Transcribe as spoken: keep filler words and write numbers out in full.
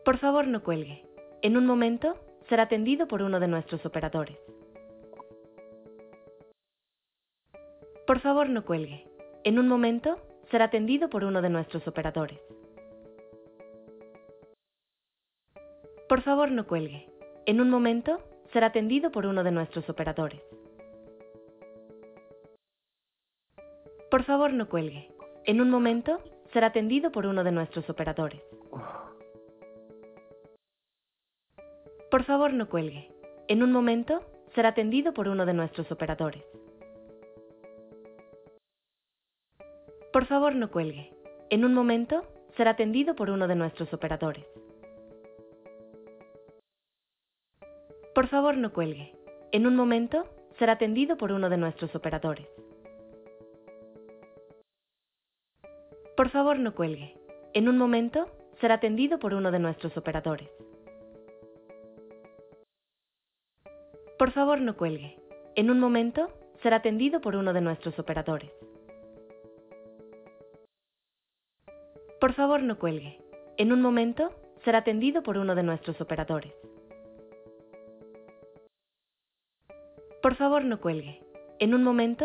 Por favor, no cuelgue. En un momento, será atendido por uno de nuestros operadores. Por favor, no cuelgue. En un momento, será atendido por uno de nuestros operadores. Por favor, no cuelgue. En un momento, será atendido por uno de nuestros operadores. Por favor, no cuelgue. En un momento, será atendido por uno de nuestros operadores. Por favor, no cuelgue. En un momento, será atendido por uno de nuestros operadores. Por favor, no cuelgue. En un momento, será atendido por uno de nuestros operadores. Por favor, no cuelgue. En un momento, será atendido por uno de nuestros operadores. Por favor, no cuelgue. En un momento, será atendido por uno de nuestros operadores. Por favor, no cuelgue. En un momento, será atendido por uno de nuestros operadores. Por favor, no cuelgue. En un momento, será atendido por uno de nuestros operadores. Por favor, no cuelgue. En un momento,